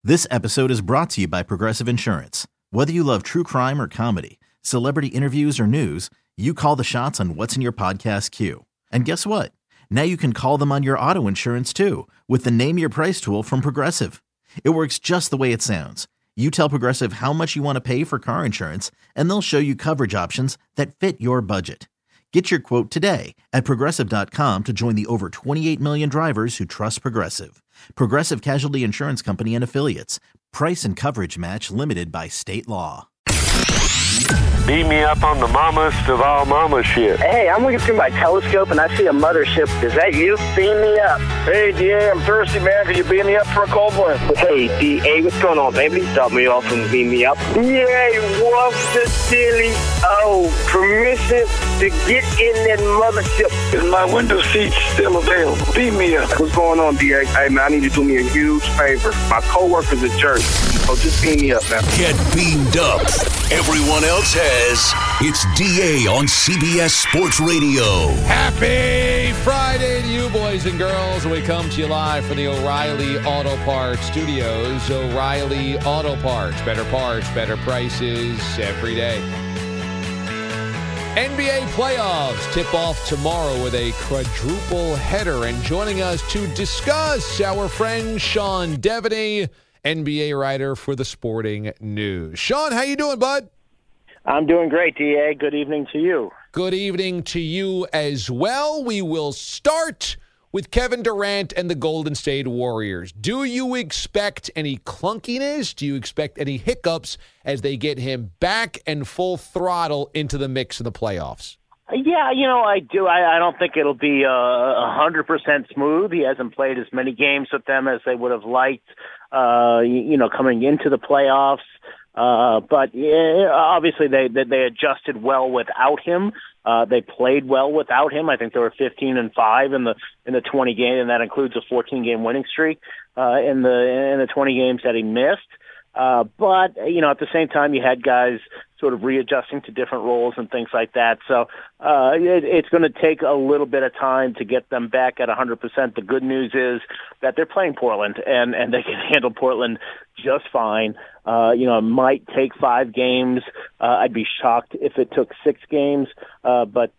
This episode is brought to you by Progressive Insurance. Whether you love true crime or comedy, celebrity interviews or news, you call the shots on what's in your podcast queue. And guess what? Now you can call them on your auto insurance too with the Name Your Price tool from Progressive. It works just the way it sounds. You tell Progressive how much you want to pay for car insurance, and they'll show you coverage options that fit your budget. Get your quote today at Progressive.com to join the over 28 million drivers who trust Progressive. Progressive Casualty Insurance Company and Affiliates. Price and coverage match limited by state law. Beat me up on the mamas of all mama shit. Hey, I'm looking through my telescope and I see a mothership. Is that you? Beam me up. Hey, DA, I'm thirsty, man. Can you beat me up for a cold one? Hey, DA, what's going on, baby? Stop me off and beam me up. Yay, what's the silly? Oh, permission to get in that mothership. Is my window seat still available? Beat me up. What's going on, DA? Hey, man, I need you to do me a huge favor. My coworker's a jerk. So just beam me up, man. Get beamed up. Everyone else has. It's DA on CBS Sports Radio. Happy Friday to you, boys and girls. We come to you live from the O'Reilly Auto Parts Studios. O'Reilly Auto Parts. Better parts, better prices every day. NBA playoffs tip off tomorrow with a quadruple header. And joining us to discuss, our friend Sean Devaney, NBA writer for the Sporting News. Sean, how you doing, bud? I'm doing great, DA. Good evening to you. Good evening to you as well. We will start with Kevin Durant and the Golden State Warriors. Do you expect any clunkiness? Do you expect any hiccups as they get him back and full throttle into the mix in the playoffs? Yeah, I do. I don't think it'll be 100% smooth. He hasn't played as many games with them as they would have liked, coming into the playoffs. But obviously they adjusted well without him. They played well without him. I think they were 15-5 in the 20 game, and that includes a 14-game winning streak in the 20 games that he missed. But at the same time, you had guys sort of readjusting to different roles and things like that. So it's going to take a little bit of time to get them back at 100%. The good news is that they're playing Portland, and they can handle Portland just fine. It might take 5 games. I'd be shocked if it took 6 games. But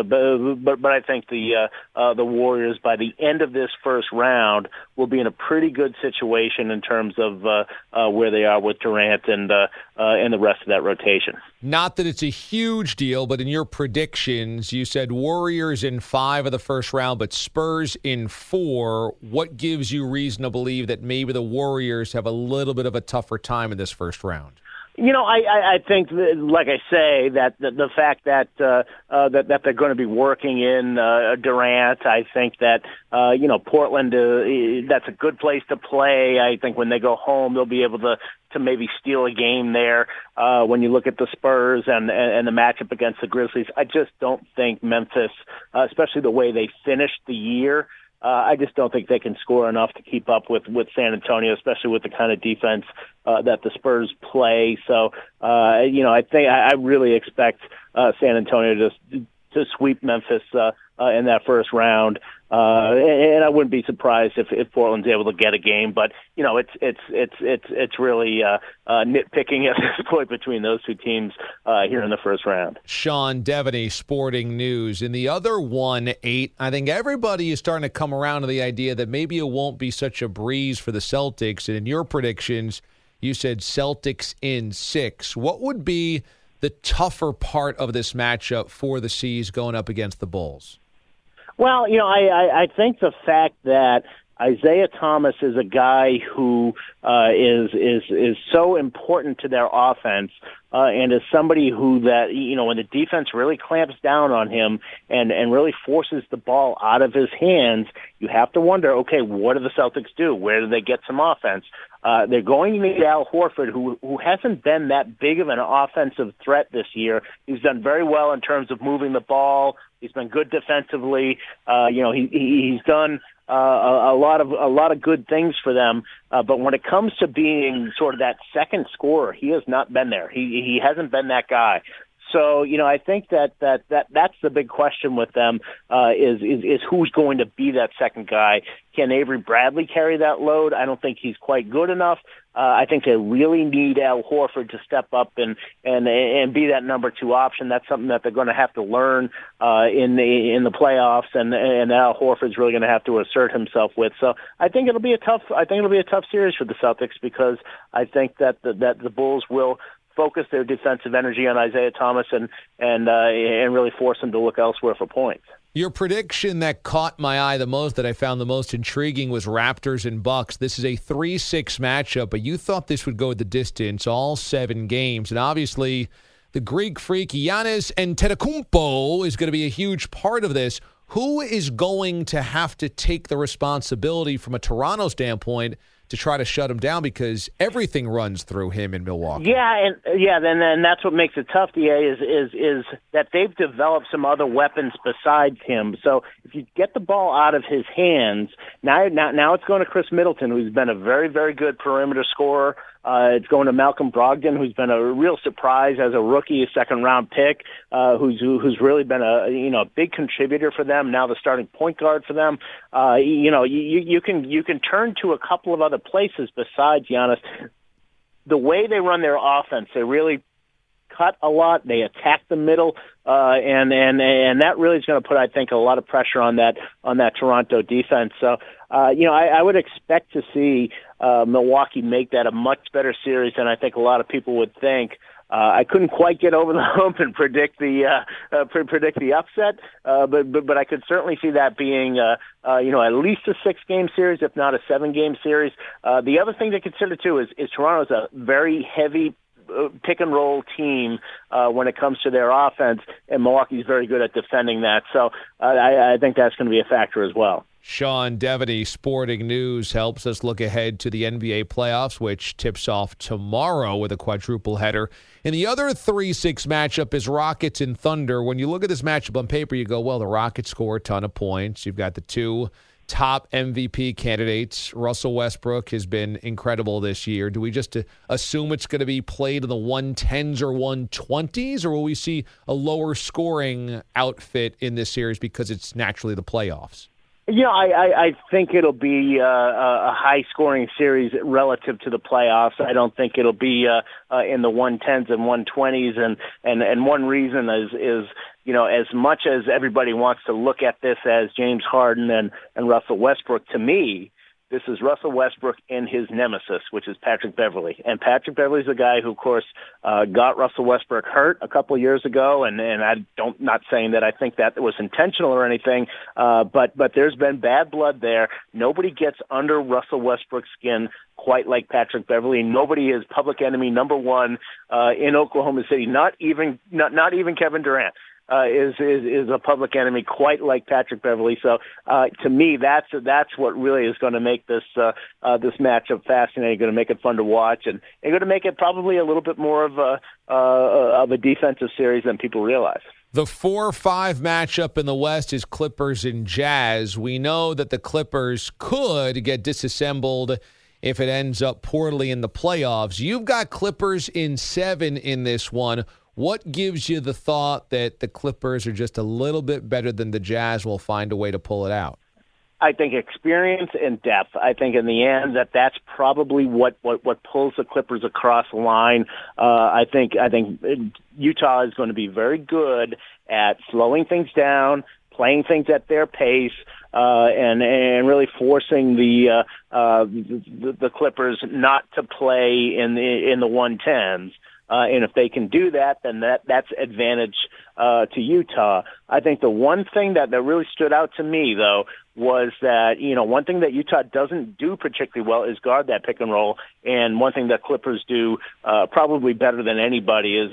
I think the Warriors by the end of this first round will be in a pretty good situation in terms of where they are with Durant and the rest of that rotation. Not that it's a huge deal, but in your predictions, you said Warriors in 5 of the first round, but Spurs in 4. What gives you reason to believe that maybe the Warriors have a little bit of a tougher time in this first round? I think, like I say, that the fact that that they're going to be working in Durant, I think that Portland, that's a good place to play. I think when they go home, they'll be able to maybe steal a game there. When you look at the Spurs and the matchup against the Grizzlies, I just don't think Memphis, especially the way they finished the year, I just don't think they can score enough to keep up with San Antonio, especially with the kind of defense that the Spurs play. So, I think I really expect San Antonio to sweep Memphis in that first round. And I wouldn't be surprised if Portland's able to get a game, but it's really nitpicking at this point between those two teams here in the first round. Sean Devaney, Sporting News. In the other 1-8, I think everybody is starting to come around to the idea that maybe it won't be such a breeze for the Celtics. And in your predictions, you said Celtics in 6. What would be the tougher part of this matchup for the C's going up against the Bulls? Well, I think the fact that Isaiah Thomas is a guy who is so important to their offense and is somebody who that, when the defense really clamps down on him and really forces the ball out of his hands, you have to wonder, okay, what do the Celtics do? Where do they get some offense? They're going to need Al Horford, who hasn't been that big of an offensive threat this year. He's done very well in terms of moving the ball. He's been good defensively. He's done a lot of good things for them. But when it comes to being sort of that second scorer, he has not been there. He hasn't been that guy. So, I think that's the big question with them, is who's going to be that second guy. Can Avery Bradley carry that load? I don't think he's quite good enough. I think they really need Al Horford to step up and be that number 2 option. That's something that they're going to have to learn in the playoffs, and Al Horford's really going to have to assert himself with. So I think it'll be a tough series for the Celtics, because I think that the Bulls will focus their defensive energy on Isaiah Thomas and really force him to look elsewhere for points. Your prediction that caught my eye the most, that I found the most intriguing, was Raptors and Bucks. This is a 3-6 matchup, but you thought this would go the distance, all 7 games. And obviously, the Greek freak Giannis Antetokounmpo is going to be a huge part of this. Who is going to have to take the responsibility from a Toronto standpoint to try to shut him down, because everything runs through him in Milwaukee? Then that's what makes it tough, DA, is that they've developed some other weapons besides him. So if you get the ball out of his hands, now it's going to Chris Middleton, who's been a very, very good perimeter scorer. It's going to Malcolm Brogdon, who's been a real surprise as a rookie, a second-round pick, who's really been a big contributor for them. Now the starting point guard for them. You can turn to a couple of other places besides Giannis. The way they run their offense, they really cut a lot. They attack the middle, and that really is going to put, I think, a lot of pressure on that Toronto defense. So, I would expect to see Milwaukee make that a much better series than I think a lot of people would think. I couldn't quite get over the hump and predict the upset, but I could certainly see that being at least a 6-game series, if not a 7-game series. The other thing to consider too is Toronto's a very heavy pick and roll team when it comes to their offense, and Milwaukee's very good at defending that. So I think that's going to be a factor as well. Sean Devaney, Sporting News, helps us look ahead to the NBA playoffs, which tips off tomorrow with a quadruple header. And the other 3-6 matchup is Rockets and Thunder. When you look at this matchup on paper, you go, well, the Rockets score a ton of points. You've got the 2 top MVP candidates. Russell Westbrook has been incredible this year. Do we just assume it's going to be played in the 110s or 120s, or will we see a lower scoring outfit in this series because it's naturally the playoffs? I think it'll be a high-scoring series relative to the playoffs. I don't think it'll be in the 110s and 120s, and one reason is as much as everybody wants to look at this as James Harden and Russell Westbrook, to me, this is Russell Westbrook and his nemesis, which is Patrick Beverley. And Patrick Beverley's the guy who, of course, got Russell Westbrook hurt a couple of years ago. And not saying that I think that was intentional or anything, but there's been bad blood there. Nobody gets under Russell Westbrook's skin quite like Patrick Beverley. Nobody is public enemy number 1 in Oklahoma City. Not even Kevin Durant. Is a public enemy quite like Patrick Beverley. So to me, that's what really is going to make this matchup fascinating. Going to make it fun to watch, and going to make it probably a little bit more of a defensive series than people realize. The 4-5 matchup in the West is Clippers and Jazz. We know that the Clippers could get disassembled if it ends up poorly in the playoffs. You've got Clippers in 7 in this one. What gives you the thought that the Clippers are just a little bit better than the Jazz will find a way to pull it out? I think experience and depth. I think in the end that's probably what pulls the Clippers across the line. I think Utah is going to be very good at slowing things down, playing things at their pace, and really forcing the Clippers not to play in the 110s. And if they can do that, then that's advantage to Utah. I think the one thing that really stood out to me, though, was that, one thing that Utah doesn't do particularly well is guard that pick and roll. And one thing that Clippers do probably better than anybody is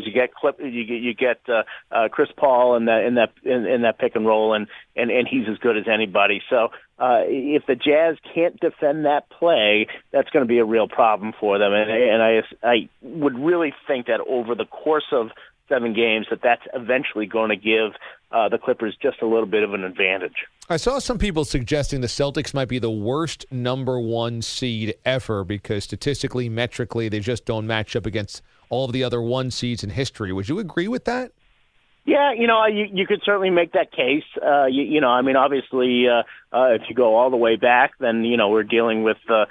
you get Chris Paul in that pick and roll, and he's as good as anybody. So if the Jazz can't defend that play, that's going to be a real problem for them. And I would really think that over the course of 7 games, that's eventually going to give the Clippers just a little bit of an advantage. I saw some people suggesting the Celtics might be the worst number 1 seed ever because statistically, metrically, they just don't match up against all of the other 1 seeds in history. Would you agree with that? Yeah, you could certainly make that case. Obviously, if you go all the way back, then, we're dealing with an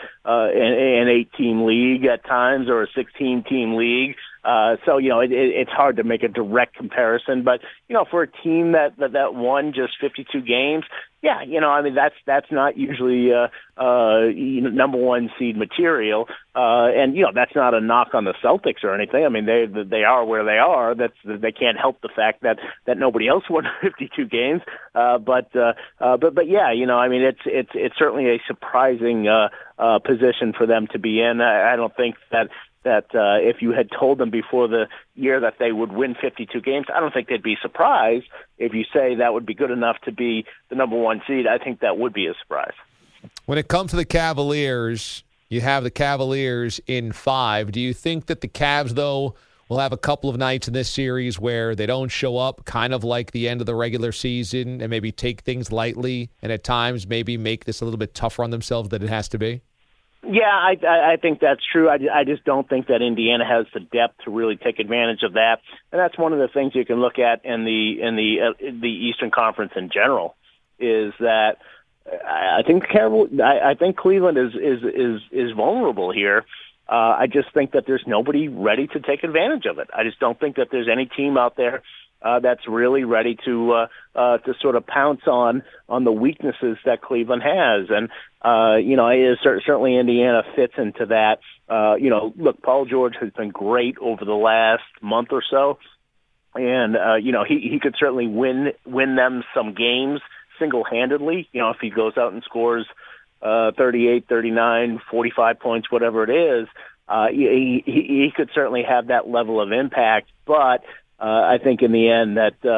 8-team league at times or a 16-team league. So, it's hard to make a direct comparison. But, for a team that won just 52 games, yeah, that's not usually number 1 seed material. And that's not a knock on the Celtics or anything. I mean, they are where they are. They can't help the fact that nobody else won 52 games. But yeah, it's certainly a surprising position for them to be in. I don't think that if you had told them before the year that they would win 52 games, I don't think they'd be surprised. If you say that would be good enough to be the number 1 seed, I think that would be a surprise. When it comes to the Cavaliers, you have the Cavaliers in 5. Do you think that the Cavs, though, will have a couple of nights in this series where they don't show up, kind of like the end of the regular season, and maybe take things lightly and at times maybe make this a little bit tougher on themselves than it has to be? Yeah, I think that's true. I just don't think that Indiana has the depth to really take advantage of that, and that's one of the things you can look at in the Eastern Conference in general. Is that I think Cleveland is vulnerable here. I just think that there's nobody ready to take advantage of it. I just don't think that there's any team out there that's really ready to sort of pounce on the weaknesses that Cleveland has. And, certainly Indiana fits into that. Look, Paul George has been great over the last month or so. And, he could certainly win them some games single-handedly, if he goes out and scores 38, 39, 45 points, whatever it is. He could certainly have that level of impact, but I think in the end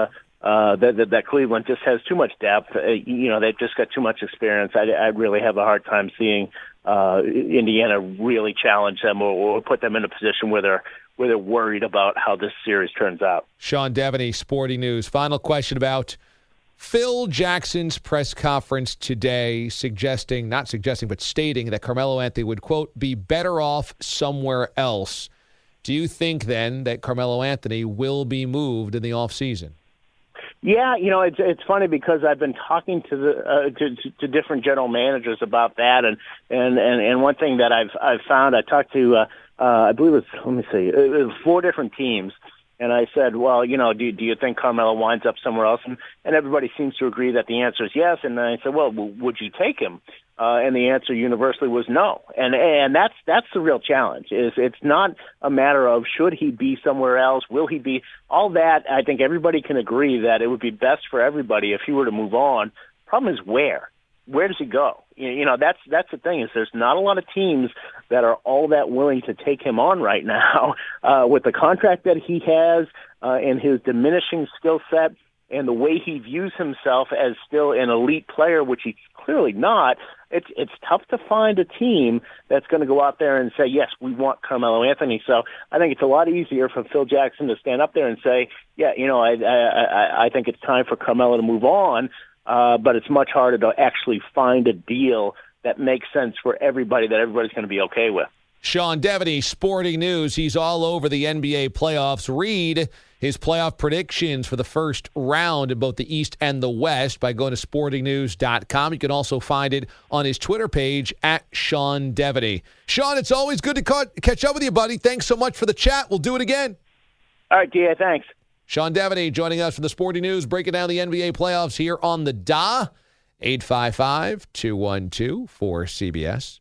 that Cleveland just has too much depth. They've just got too much experience. I really have a hard time seeing Indiana really challenge them or put them in a position where they're worried about how this series turns out. Sean Devaney, Sporting News. Final question about Phil Jackson's press conference today stating that Carmelo Anthony would, quote, be better off somewhere else. Do you think then that Carmelo Anthony will be moved in the offseason? Yeah, it's funny because I've been talking to different general managers about that, and one thing that I've found, I talked to I believe it was 4 different teams. And I said, well, do you think Carmelo winds up somewhere else? And everybody seems to agree that the answer is yes. And then I said, well, would you take him? And the answer universally was no. And that's the real challenge. It's not a matter of should he be somewhere else, will he be, all that. I think everybody can agree that it would be best for everybody if he were to move on. Problem is where? Where does he go? That's the thing is there's not a lot of teams that are all that willing to take him on right now with the contract that he has and his diminishing skill set and the way he views himself as still an elite player, which he's clearly not. It's tough to find a team that's going to go out there and say, yes, we want Carmelo Anthony. So I think it's a lot easier for Phil Jackson to stand up there and say, yeah, I think it's time for Carmelo to move on. But it's much harder to actually find a deal that makes sense for everybody, that everybody's going to be okay with. Sean Devaney, Sporting News. He's all over the NBA playoffs. Read his playoff predictions for the first round in both the East and the West by going to sportingnews.com. You can also find it on his Twitter page at Sean Devaney. Sean, it's always good to catch up with you, buddy. Thanks so much for the chat. We'll do it again. All right, DA, thanks. Sean Devaney joining us from the Sporting News, breaking down the NBA playoffs here on the DA. 855-212-4CBS.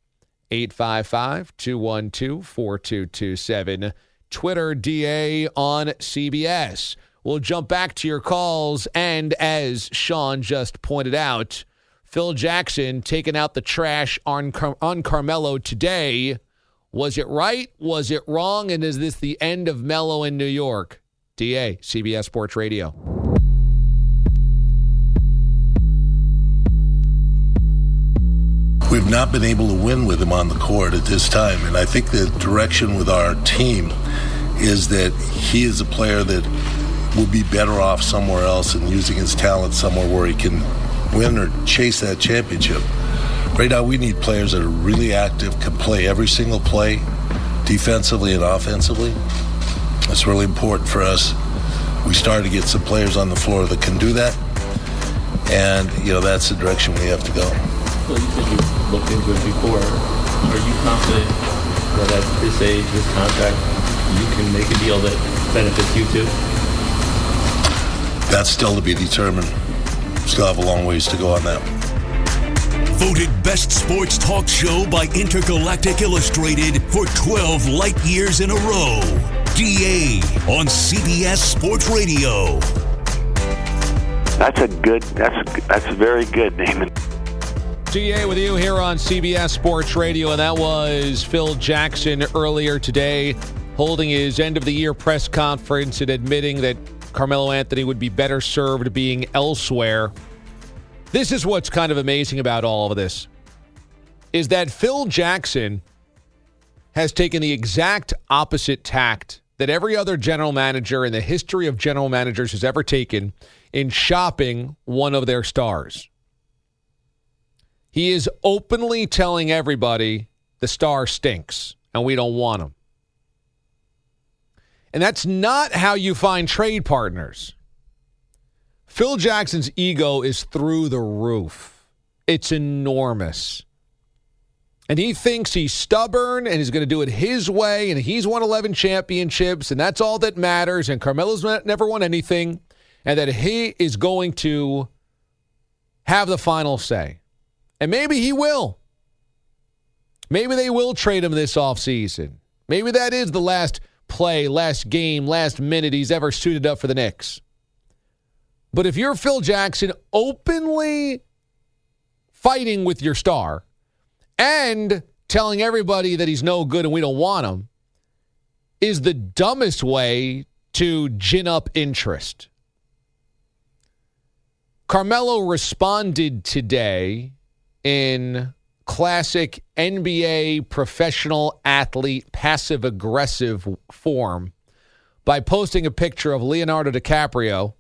855-212-4227. Twitter, DA on CBS. We'll jump back to your calls, and as Sean just pointed out, Phil Jackson taking out the trash on Carmelo today. Was it right? Was it wrong? And is this the end of Melo in New York? DA, CBS Sports Radio. We've not been able to win with him on the court at this time, and I think the direction with our team is that he is a player that will be better off somewhere else and using his talent somewhere where he can win or chase that championship. Right now, we need players that are really active, can play every single play, defensively and offensively. That's really important for us. We started to get some players on the floor that can do that, and that's the direction we have to go. Well, you said you looked into it before. Are you confident that at this age, this contract, you can make a deal that benefits you too? That's still to be determined. Still have a long ways to go on that. Voted Best Sports Talk Show by Intergalactic Illustrated for 12 light years in a row. DA on CBS Sports Radio. That's very good, Naaman. DA with you here on CBS Sports Radio, and that was Phil Jackson earlier today holding his end-of-the-year press conference and admitting that Carmelo Anthony would be better served being elsewhere. This is what's kind of amazing about all of this, is that Phil Jackson has taken the exact opposite tact that every other general manager in the history of general managers has ever taken in shopping one of their stars. He is openly telling everybody the star stinks and we don't want him. And that's not how you find trade partners. Phil Jackson's ego is through the roof. It's enormous. And he thinks he's stubborn and he's going to do it his way, and he's won 11 championships, and that's all that matters, and Carmelo's never won anything, and that he is going to have the final say. And maybe he will. Maybe they will trade him this offseason. Maybe that is the last play, last game, last minute he's ever suited up for the Knicks. But if you're Phil Jackson openly fighting with your star and telling everybody that he's no good and we don't want him is the dumbest way to gin up interest. Carmelo responded today in classic NBA professional athlete passive-aggressive form by posting a picture of Leonardo DiCaprio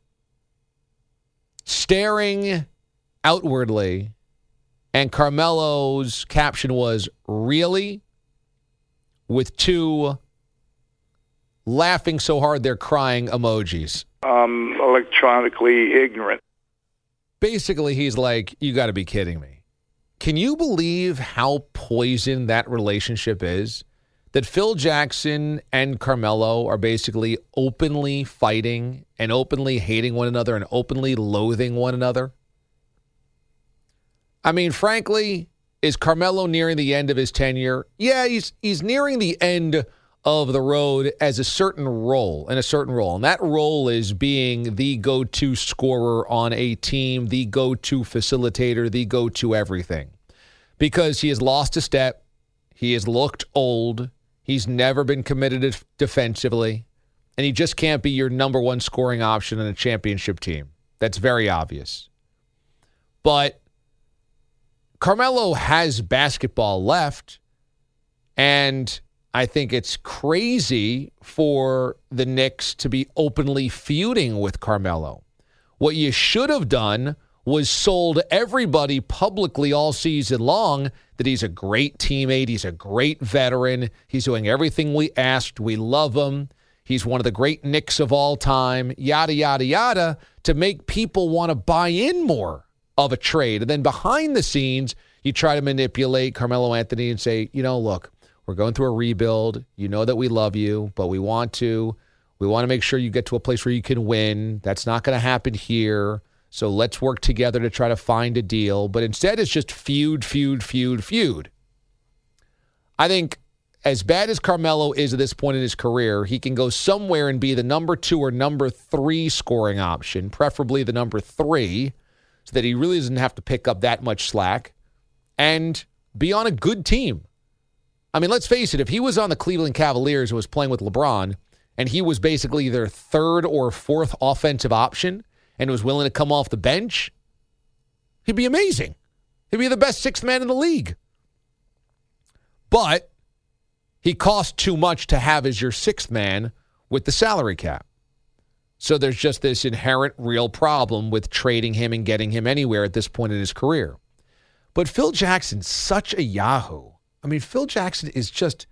staring outwardly, and Carmelo's caption was, "Really?" with two laughing so hard they're crying emojis. Electronically ignorant. Basically, he's like, you got to be kidding me. Can you believe how poisoned that relationship is? That Phil Jackson and Carmelo are basically openly fighting and openly hating one another and openly loathing one another? I mean, frankly, is Carmelo nearing the end of his tenure? Yeah, he's nearing the end of the road as a certain role, And that role is being the go-to scorer on a team, the go-to facilitator, the go-to everything. Because he has lost a step. He has looked old. He's never been committed defensively. And he just can't be your number one scoring option on a championship team. That's very obvious. But Carmelo has basketball left, and I think it's crazy for the Knicks to be openly feuding with Carmelo. What you should have done was sold everybody publicly all season long that he's a great teammate, he's a great veteran, he's doing everything we asked, we love him, he's one of the great Knicks of all time, yada, yada, yada, to make people want to buy in more of a trade. And then behind the scenes, you try to manipulate Carmelo Anthony and say, look, we're going through a rebuild. You know that we love you, but we want to make sure you get to a place where you can win. That's not going to happen here. So let's work together to try to find a deal. But instead, it's just feud. I think as bad as Carmelo is at this point in his career, he can go somewhere and be the number 2 or number 3 scoring option, preferably the number 3, so that he really doesn't have to pick up that much slack, and be on a good team. I mean, let's face it, if he was on the Cleveland Cavaliers and was playing with LeBron, and he was basically their 3rd or 4th offensive option and was willing to come off the bench, he'd be amazing. He'd be the best 6th man in the league. But he cost too much to have as your 6th man with the salary cap. So there's just this inherent real problem with trading him and getting him anywhere at this point in his career. But Phil Jackson's such a yahoo. I mean, Phil Jackson is just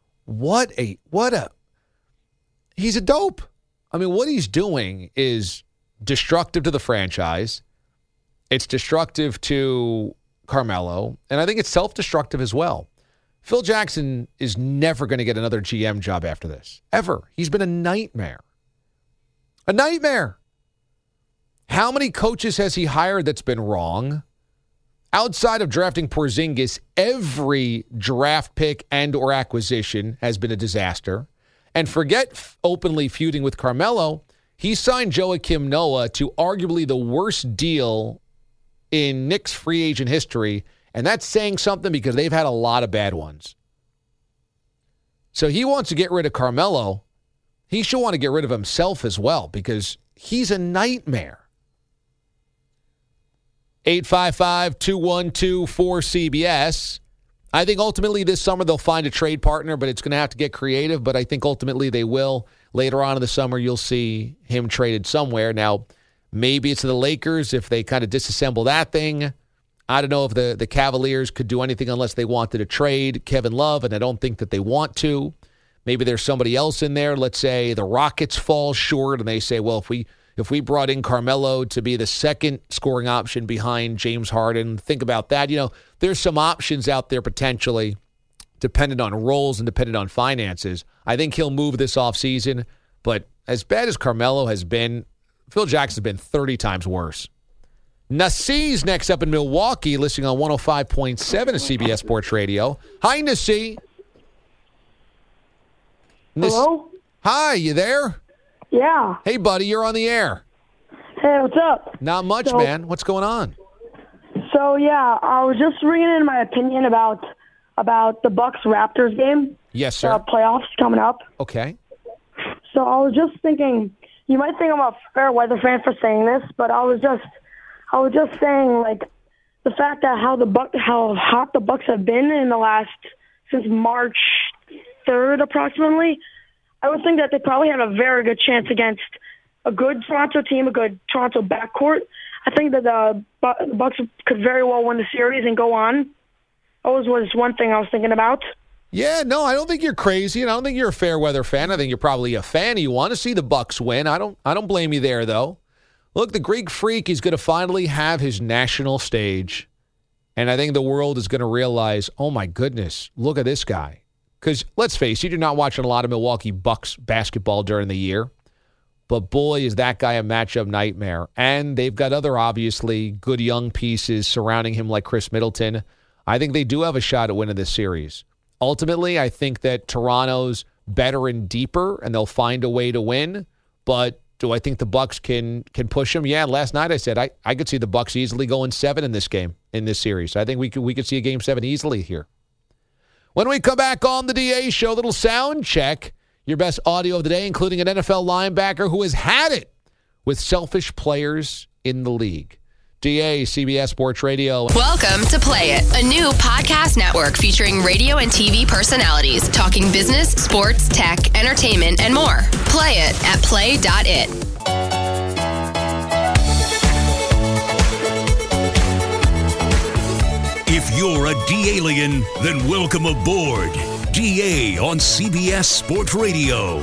he's a dope. I mean, what he's doing is destructive to the franchise. It's destructive to Carmelo, and I think it's self-destructive as well. Phil Jackson is never going to get another GM job after this, ever. He's been a nightmare. A nightmare. How many coaches has he hired that's been wrong? Outside of drafting Porzingis, every draft pick and or acquisition has been a disaster. And forget openly feuding with Carmelo, he signed Joakim Noah to arguably the worst deal in Knicks free agent history, and that's saying something because they've had a lot of bad ones. So he wants to get rid of Carmelo. He should want to get rid of himself as well because he's a nightmare. 855-212-4CBS. I think ultimately this summer they'll find a trade partner, but it's going to have to get creative, but I think ultimately they will. Later on in the summer, you'll see him traded somewhere. Now, maybe it's the Lakers if they kind of disassemble that thing. I don't know if the Cavaliers could do anything unless they wanted to trade Kevin Love, and I don't think that they want to. Maybe there's somebody else in there. Let's say the Rockets fall short, and they say, well, if we brought in Carmelo to be the second scoring option behind James Harden, think about that. You know, there's some options out there potentially, dependent on roles and dependent on finances. I think he'll move this offseason, but as bad as Carmelo has been, Phil Jackson's been 30 times worse. Nasir's next up in Milwaukee, listening on 105.7 of CBS Sports Radio. Hi, Nasir. Hello? Hi, you there? Yeah. Hey, buddy, you're on the air. Hey, what's up? Not much, man. What's going on? So, yeah, I was just bringing in my opinion about the Bucks-Raptors game. Yes, sir. Playoffs coming up. Okay. So I was just thinking, you might think I'm a fair weather fan for saying this, but I was just saying, like, the fact that how hot the Bucks have been in the last, since March 3rd approximately, I would think that they probably have a very good chance against a good Toronto team, a good Toronto backcourt. I think that the Bucks could very well win the series and go on. That was one thing I was thinking about. Yeah, no, I don't think you're crazy, and I don't think you're a fair weather fan. I think you're probably a fan. You want to see the Bucks win. I don't blame you there, though. Look, the Greek Freak is going to finally have his national stage, and I think the world is going to realize, oh, my goodness, look at this guy. Because, let's face it, you're not watching a lot of Milwaukee Bucks basketball during the year, but boy, is that guy a matchup nightmare. And they've got other, obviously, good young pieces surrounding him like Chris Middleton. I think they do have a shot at winning this series. Ultimately, I think that Toronto's better and deeper, and they'll find a way to win. But do I think the Bucks can push them? Yeah, last night I said I could see the Bucks easily going 7 in this game, in this series. I think we could see a Game 7 easily here. When we come back on the DA Show, a little sound check. Your best audio of the day, including an NFL linebacker who has had it with selfish players in the league. DA, CBS Sports Radio. Welcome to Play It, a new podcast network featuring radio and TV personalities talking business, sports, tech, entertainment, and more. Play it at play.it. If you're a D-alien, then welcome aboard. DA on CBS Sports Radio.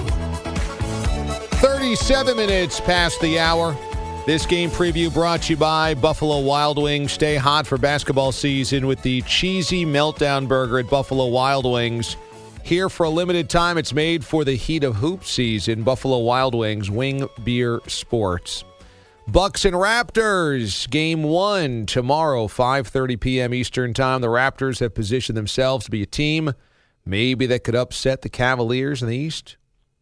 37 minutes past the hour. This game preview brought to you by Buffalo Wild Wings. Stay hot for basketball season with the Cheesy Meltdown Burger at Buffalo Wild Wings. Here for a limited time, it's made for the heat of hoop season. Buffalo Wild Wings, Wing Beer Sports. Bucks and Raptors, Game 1 tomorrow, 5:30 p.m. Eastern Time. The Raptors have positioned themselves to be a team maybe that could upset the Cavaliers in the East.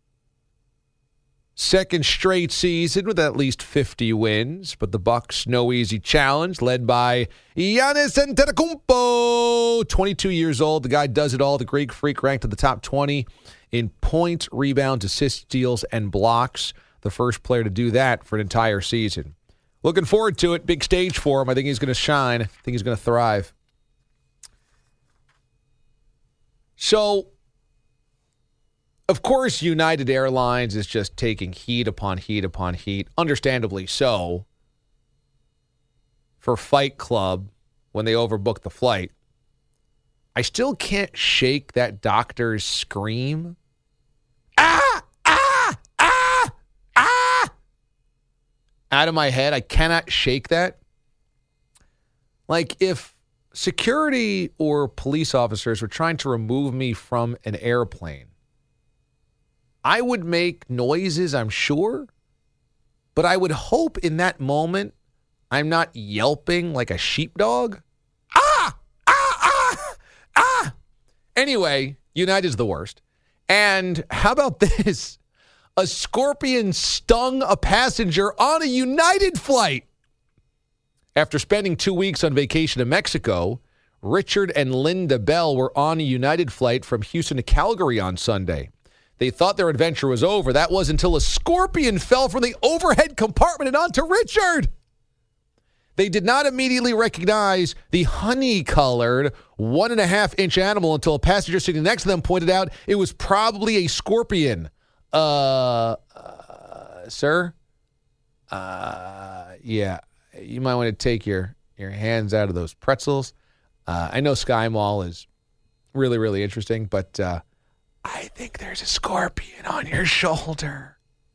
Second straight season with at least 50 wins, but the Bucks no easy challenge, led by Giannis Antetokounmpo, 22 years old. The guy does it all. The Greek Freak ranked in the top 20 in points, rebounds, assists, steals, and blocks. The first player to do that for an entire season. Looking forward to it. Big stage for him. I think he's going to shine. I think he's going to thrive. So, Of course, United Airlines is just taking heat upon heat upon heat, understandably so, for Fight Club when they overbooked the flight. I still can't shake that doctor's scream. Ah! Ah! Ah! Ah! Out of my head. I cannot shake that. Like, if security or police officers were trying to remove me from an airplane, I would make noises, I'm sure, but I would hope in that moment I'm not yelping like a sheepdog. Ah! Ah! Ah! Ah! Anyway, United's the worst. And how about this? A scorpion stung a passenger on a United flight. After spending 2 weeks on vacation in Mexico, Richard and Linda Bell were on a United flight from Houston to Calgary on Sunday. They thought their adventure was over. That was until a scorpion fell from the overhead compartment and onto Richard. They did not immediately recognize the honey-colored 1.5-inch animal until a passenger sitting next to them pointed out it was probably a scorpion. Sir? Yeah, you might want to take your hands out of those pretzels. I know Sky Mall is really, really interesting, but I think there's a scorpion on your shoulder.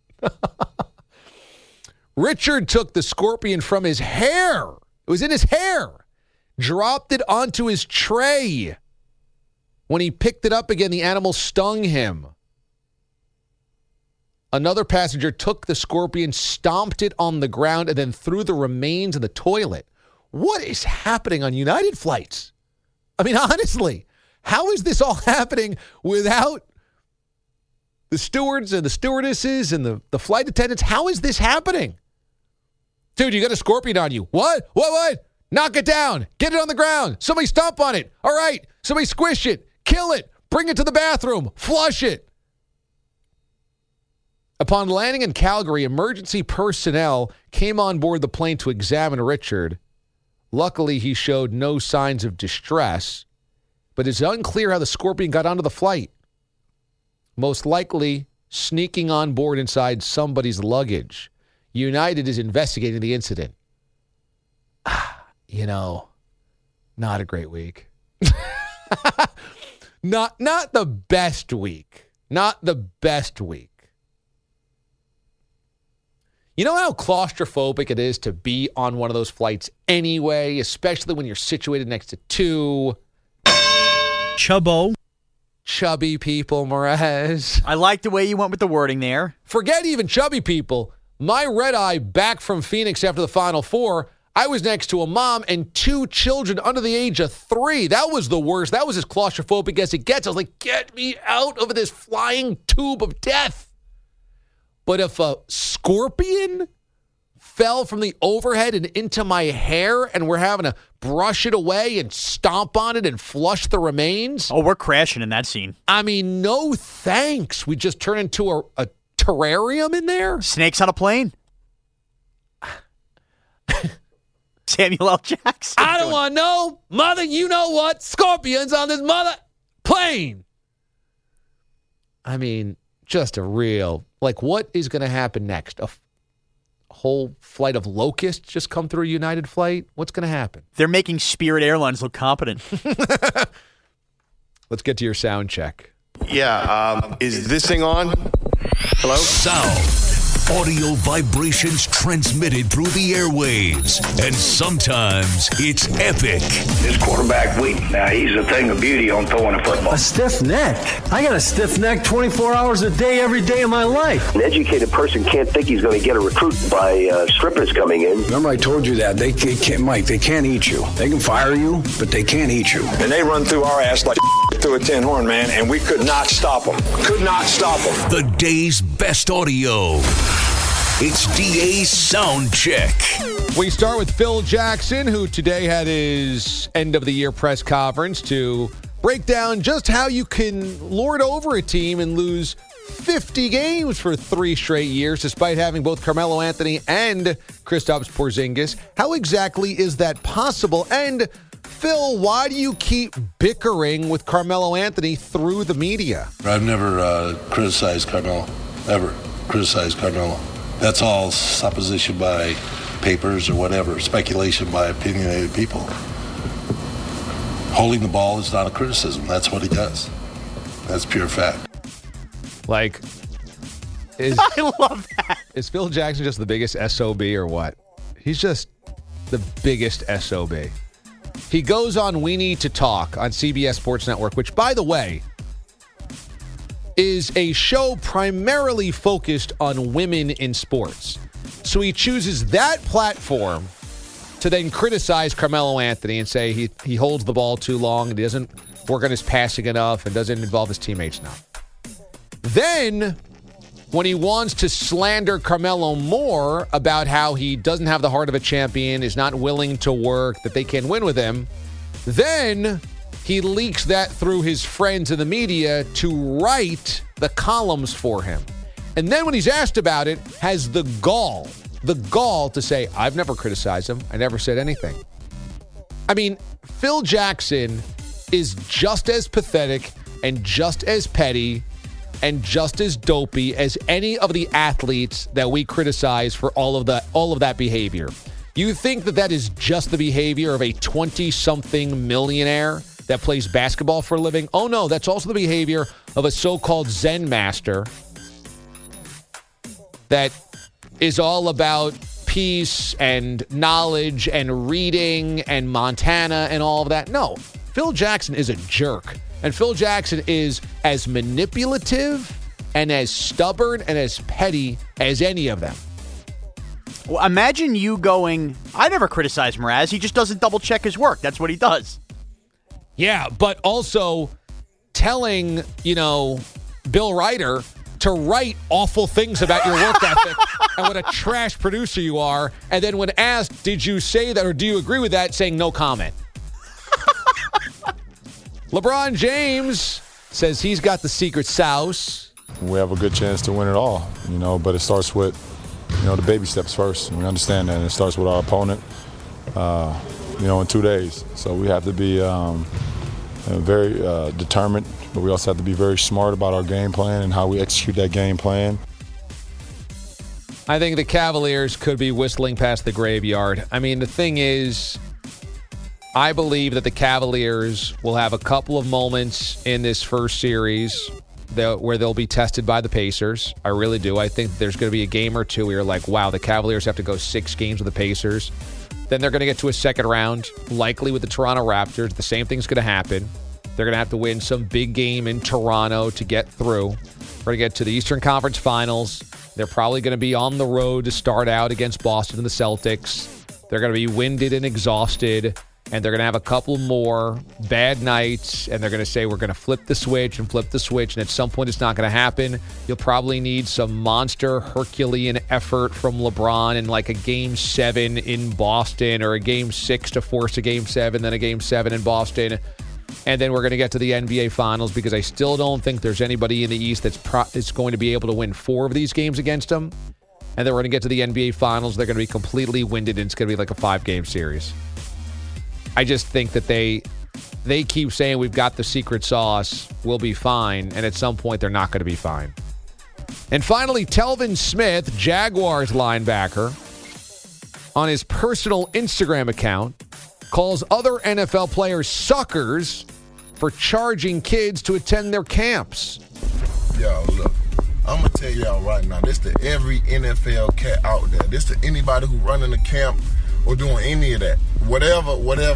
Richard took the scorpion from his hair. It was in his hair. Dropped it onto his tray. When he picked it up again, the animal stung him. Another passenger took the scorpion, stomped it on the ground, and then threw the remains in the toilet. What is happening on United flights? I mean, honestly, how is this all happening without the stewards and the stewardesses and the flight attendants? How is this happening? Dude, you got a scorpion on you. What? What? Knock it down. Get it on the ground. Somebody stomp on it. All right. Somebody squish it. Kill it. Bring it to the bathroom. Flush it. Upon landing in Calgary, emergency personnel came on board the plane to examine Richard. Luckily, he showed no signs of distress, but it's unclear how the scorpion got onto the flight. Most likely, sneaking on board inside somebody's luggage. United is investigating the incident. Not a great week. Not the best week. Not the best week. You know how claustrophobic it is to be on one of those flights anyway, especially when you're situated next to two chubby people, Mraz. I like the way you went with the wording there. Forget even chubby people. My red eye back from Phoenix after the Final Four, I was next to a mom and 2 children under the age of 3. That was the worst. That was as claustrophobic as it gets. I was like, get me out of this flying tube of death. But if a scorpion fell from the overhead and into my hair and we're having to brush it away and stomp on it and flush the remains. Oh, we're crashing in that scene. I mean, no thanks. We just turn into a terrarium in there. Snakes on a plane. Samuel L. Jackson. I don't want to know. Mother, you know what? Scorpions on this mother plane. I mean, just a real, what is going to happen next? A whole flight of locusts just come through a United flight? What's going to happen? They're making Spirit Airlines look competent. Let's get to your sound check. Yeah, is this thing on? Hello? Sound. Audio vibrations transmitted through the airwaves. And sometimes it's epic. This quarterback weak. Now, he's a thing of beauty on throwing a football. A stiff neck? I got a stiff neck 24 hours a day, every day of my life. An educated person can't think he's going to get a recruit by strippers coming in. Remember I told you that. They can't, Mike, they can't eat you. They can fire you, but they can't eat you. And they run through our ass like through a tin horn, man, and we could not stop them. Could not stop them. The day's best audio. It's DA's Sound Check. We start with Phil Jackson, who today had his end-of-the-year press conference to break down just how you can lord over a team and lose 50 games for 3 straight years, despite having both Carmelo Anthony and Kristaps Porzingis. How exactly is that possible? And Phil, why do you keep bickering with Carmelo Anthony through the media? I've never criticized Carmelo, ever criticized Carmelo. That's all supposition by papers or whatever, speculation by opinionated people. Holding the ball is not a criticism. That's what he does. That's pure fact. Like, I love that. Is Phil Jackson just the biggest SOB or what? He's just the biggest SOB. He goes on We Need to Talk on CBS Sports Network, which, by the way, is a show primarily focused on women in sports. So he chooses that platform to then criticize Carmelo Anthony and say he holds the ball too long and he doesn't work on his passing enough and doesn't involve his teammates enough. Then, when he wants to slander Carmelo more about how he doesn't have the heart of a champion, is not willing to work, that they can't win with him, then he leaks that through his friends in the media to write the columns for him. And then when he's asked about it, has the gall to say, I've never criticized him. I never said anything. I mean, Phil Jackson is just as pathetic and just as petty and just as dopey as any of the athletes that we criticize for all of that behavior. You think that is just the behavior of a 20-something millionaire that plays basketball for a living? Oh, no, that's also the behavior of a so-called Zen master that is all about peace and knowledge and reading and Montana and all of that. No, Phil Jackson is a jerk. And Phil Jackson is as manipulative and as stubborn and as petty as any of them. Well, imagine you going, I never criticize Mraz. He just doesn't double-check his work. That's what he does. Yeah, but also telling, Bill Ryder to write awful things about your work ethic and what a trash producer you are. And then when asked, did you say that or do you agree with that, saying no comment. LeBron James says he's got the secret sauce. We have a good chance to win it all, but it starts with, the baby steps first. And we understand that. And it starts with our opponent, in 2 days. So we have to be very determined, but we also have to be very smart about our game plan and how we execute that game plan. I think the Cavaliers could be whistling past the graveyard. I mean, the thing is, I believe that the Cavaliers will have a couple of moments in this first series where they'll be tested by the Pacers. I really do. I think there's going to be a game or two where you're like, wow, the Cavaliers have to go 6 games with the Pacers. Then they're going to get to a second round, likely with the Toronto Raptors. The same thing's going to happen. They're going to have to win some big game in Toronto to get through. We're going to get to the Eastern Conference Finals. They're probably going to be on the road to start out against Boston and the Celtics. They're going to be winded and exhausted. And they're going to have a couple more bad nights, and they're going to say, we're going to flip the switch, and at some point it's not going to happen. You'll probably need some monster Herculean effort from LeBron in like a Game 7 in Boston or a Game 6 to force a Game 7, then a Game 7 in Boston. And then we're going to get to the NBA Finals because I still don't think there's anybody in the East that's going to be able to win 4 of these games against them. And then we're going to get to the NBA Finals. They're going to be completely winded, and it's going to be like a 5-game series. I just think that they keep saying we've got the secret sauce, we'll be fine, and at some point they're not going to be fine. And finally, Telvin Smith, Jaguars linebacker, on his personal Instagram account, calls other NFL players suckers for charging kids to attend their camps. Yo, look, I'm going to tell y'all right now, this to every NFL cat out there. This to anybody who running a camp or doing any of that. Whatever.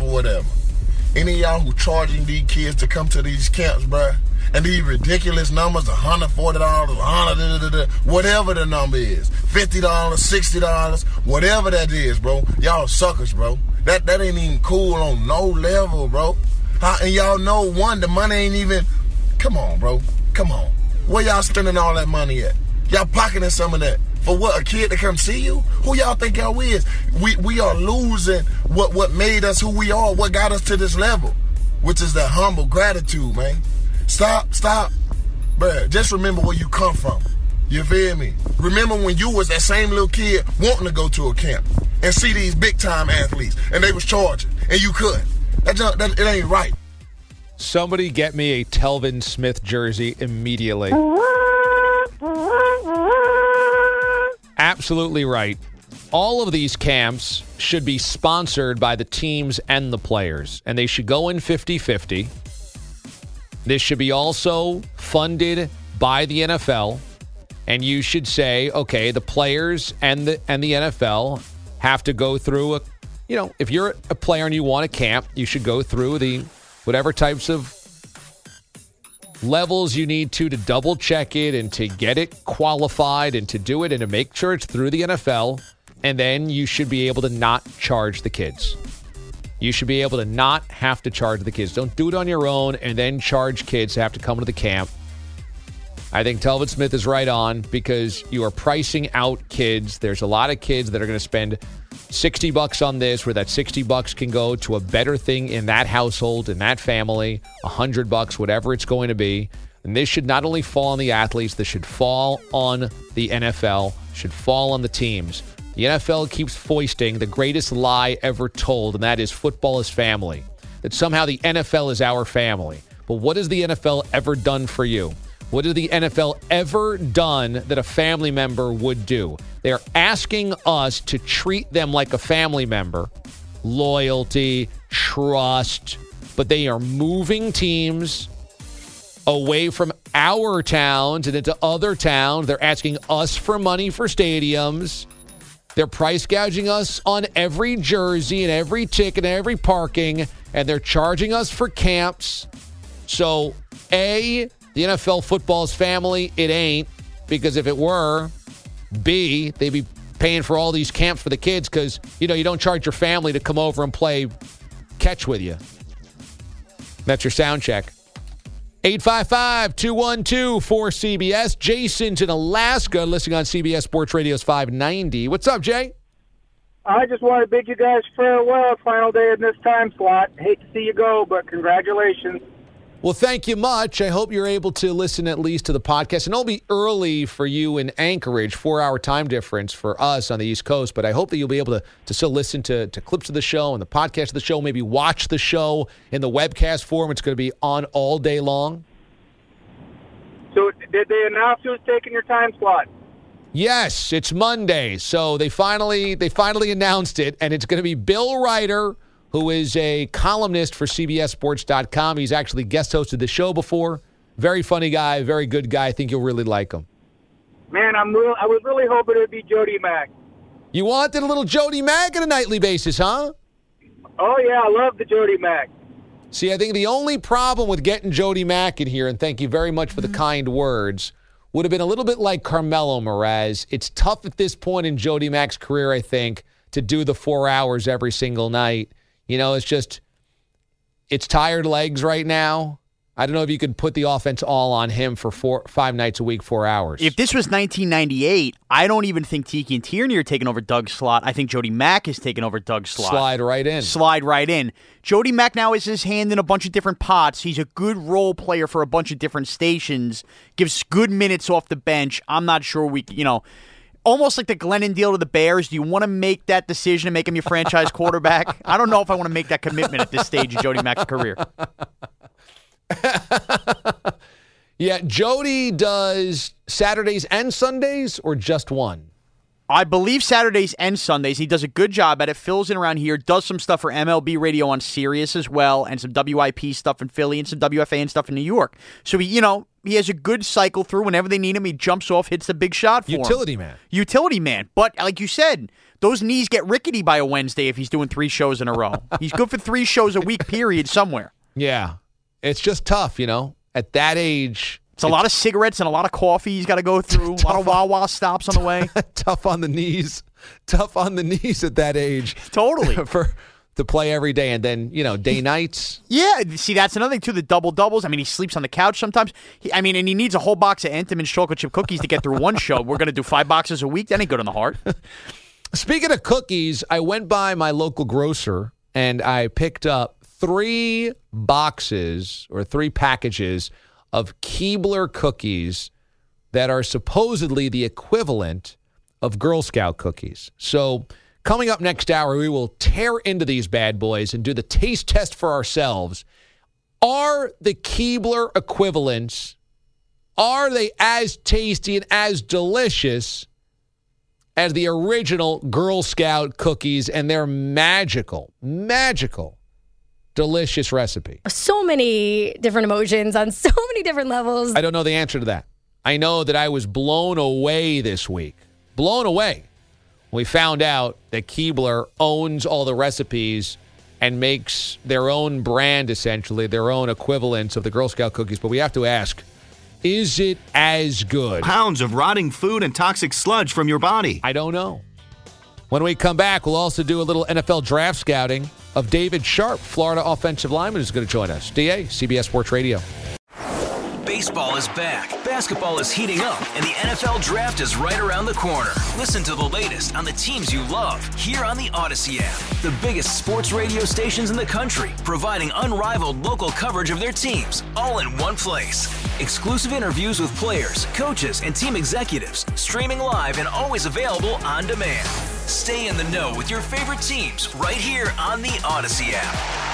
Any of y'all who charging these kids to come to these camps, bruh, and these ridiculous numbers, $140, $100, whatever the number is, $50, $60, whatever that is, bro, y'all suckers, bro. That ain't even cool on no level, bro. And y'all know, the money ain't even, come on, bro, come on. Where y'all spending all that money at? Y'all pocketing some of that. For what, a kid to come see you? Who y'all think y'all is? We are losing what made us who we are, what got us to this level, which is the humble gratitude, man. Stop. Bruh, just remember where you come from. You feel me? Remember when you was that same little kid wanting to go to a camp and see these big-time athletes, and they was charging, and you couldn't. It ain't right. Somebody get me a Telvin Smith jersey immediately. Absolutely right. All of these camps should be sponsored by the teams and the players, and they should go in 50-50. This should be also funded by the NFL, and you should say, okay, the players and the NFL have to go through if you're a player and you want a camp, you should go through the whatever types of levels you need to double check it and to get it qualified and to do it and to make sure it's through the NFL. And then you should be able to not charge the kids. You should be able to not have to charge the kids. Don't do it on your own and then charge kids to have to come to the camp. I think Telvin Smith is right on because you are pricing out kids. There's a lot of kids that are going to spend $60 on this, where that $60 can go to a better thing in that household, in that family, $100, whatever it's going to be. And this should not only fall on the athletes, this should fall on the NFL, should fall on the teams. The NFL keeps foisting the greatest lie ever told, and that is football is family. That somehow the NFL is our family. But what has the NFL ever done for you? What has the NFL ever done that a family member would do? They're asking us to treat them like a family member. Loyalty, trust. But they are moving teams away from our towns and into other towns. They're asking us for money for stadiums. They're price gouging us on every jersey and every ticket and every parking. And they're charging us for camps. So, A, the NFL football's family, it ain't, because if it were, B, they'd be paying for all these camps for the kids because, you don't charge your family to come over and play catch with you. That's your sound check. 855-212-4CBS. Jason's in Alaska, listening on CBS Sports Radio's 590. What's up, Jay? I just want to bid you guys farewell. Final day in this time slot. Hate to see you go, but congratulations. Well, thank you much. I hope you're able to listen at least to the podcast. And it'll be early for you in Anchorage, 4-hour time difference for us on the East Coast. But I hope that you'll be able to still listen to clips of the show and the podcast of the show, maybe watch the show in the webcast form. It's going to be on all day long. So did they announce who's taking your time slot? Yes, it's Monday. So they finally announced it, and it's going to be Bill Ryder, who is a columnist for CBSSports.com. He's actually guest hosted the show before. Very funny guy, very good guy. I think you'll really like him. Man, I was really hoping it would be Jody Mack. You wanted a little Jody Mack on a nightly basis, huh? Oh, yeah, I love the Jody Mack. See, I think the only problem with getting Jody Mack in here, and thank you very much for the kind words, would have been a little bit like Carmelo Mraz. It's tough at this point in Jody Mack's career, I think, to do the 4 hours every single night. It's tired legs right now. I don't know if you could put the offense all on him for 5 nights a week, 4 hours. If this was 1998, I don't even think Tiki and Tierney are taking over Doug's slot. I think Jody Mack is taking over Doug's slot. Slide right in. Jody Mack now has his hand in a bunch of different pots. He's a good role player for a bunch of different stations. Gives good minutes off the bench. I'm not sure almost like the Glennon deal to the Bears. Do you want to make that decision and make him your franchise quarterback? I don't know if I want to make that commitment at this stage of Jody Mack's career. Yeah, Jody does Saturdays and Sundays or just one? I believe Saturdays and Sundays. He does a good job at it. Fills in around here. Does some stuff for MLB radio on Sirius as well, and some WIP stuff in Philly and some WFAN stuff in New York. So he has a good cycle through. Whenever they need him, he jumps off, hits the big shot for him. Utility man. But like you said, those knees get rickety by a Wednesday if he's doing 3 shows in a row. He's good for 3 shows a week, period, somewhere. Yeah. It's just tough, at that age. It's a lot of cigarettes and a lot of coffee he's got to go through. A lot of Wawa stops on the way. Tough on the knees. Tough on the knees at that age. Totally. To play every day and then, day nights. Yeah. See, that's another thing, too, the double-doubles. He sleeps on the couch sometimes. And he needs a whole box of Entenmann's chocolate chip cookies to get through one show. We're going to do 5 boxes a week. That ain't good on the heart. Speaking of cookies, I went by my local grocer and I picked up 3 boxes or 3 packages of Keebler cookies that are supposedly the equivalent of Girl Scout cookies. So Coming up next hour, we will tear into these bad boys and do the taste test for ourselves. Are the Keebler equivalents, are they as tasty and as delicious as the original Girl Scout cookies and their magical, delicious recipe? So many different emotions on so many different levels. I don't know the answer to that. I know that I was blown away this week. Blown away. We found out that Keebler owns all the recipes and makes their own brand, essentially, their own equivalents of the Girl Scout cookies. But we have to ask, is it as good? Pounds of rotting food and toxic sludge from your body. I don't know. When we come back, we'll also do a little NFL draft scouting of David Sharp, Florida offensive lineman, who's going to join us. DA, CBS Sports Radio. Baseball is back, basketball is heating up, and the NFL Draft is right around the corner. Listen to the latest on the teams you love here on the Odyssey app. The biggest sports radio stations in the country, providing unrivaled local coverage of their teams, all in one place. Exclusive interviews with players, coaches, and team executives, streaming live and always available on demand. Stay in the know with your favorite teams right here on the Odyssey app.